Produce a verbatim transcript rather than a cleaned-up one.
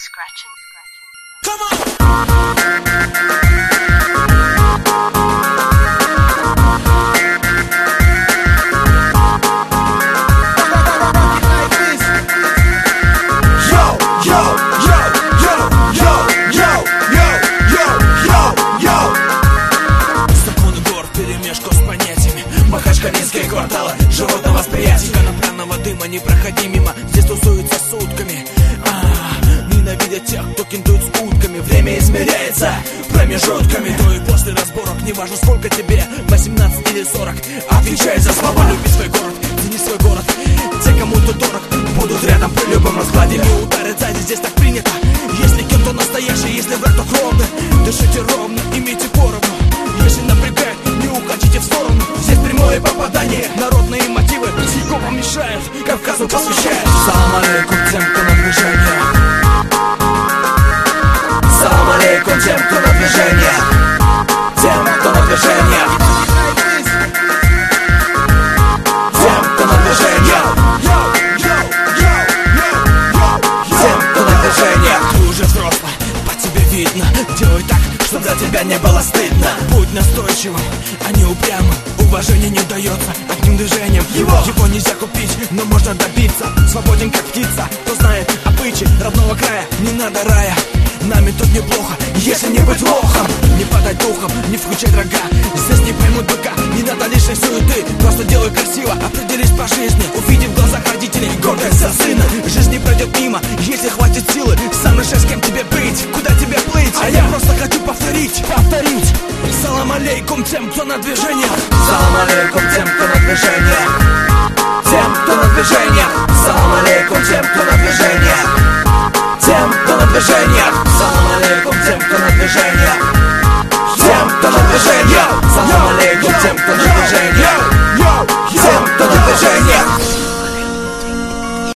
scratching, scratching. Come on! Калинские кварталы животного восприятия, конопляного дыма не проходи мимо. Здесь тусуются сутками, а, ненавидят тех, кто кентует с утками. Время измеряется промежутками. До и после разборок, неважно сколько тебе, восемнадцать или сорок. Отвечай за слова. Люби свой город, цени свой город. Те, кому ты дорог, будут рядом при любом раскладе. Не ударят сзади, здесь так принято. Если кем-то настоящий, если враг, то кровно. Дышите ровно, имейте поровну. Если напрягает, не уходите в сторону. Здесь прямое попадание, народные мотивы Сикова мешают, Кавказу посвящают. Салам алейкум тем, кто на движении. Салам алейкум тем, кто на движении. Тем, кто на движении. Тем, кто на движении. Тем, кто на движении. Ты уже взрослый, по тебе видно. Делай так, чтобы за тебя не было стыдно. Будь настойчивым, а не упрямым. Уважение не дается одним движением. Его, его нельзя купить, но можно добиться. Свободен как птица, кто знает обычаи родного края. Не надо рая, нами тут неплохо, если не быть лохом. Не падать духом, не включать рога. Здесь не поймут быка, не надо лишней суеты. Просто делай красиво, определись по жизни. Увидев в глазах родителей гордость за сына. Жизнь не пройдет мимо, если хватит силы. Сам решай, с кем тебе быть, куда тебе плыть. А я просто хочу повторить, повторить. Салам алейкум тем, кто на движении. Салам алейкум тем, кто на движении. Тем, кто на движении. Салам алейкум тем, кто на движении. Тем, кто на движении. Салам алейкум тем, кто на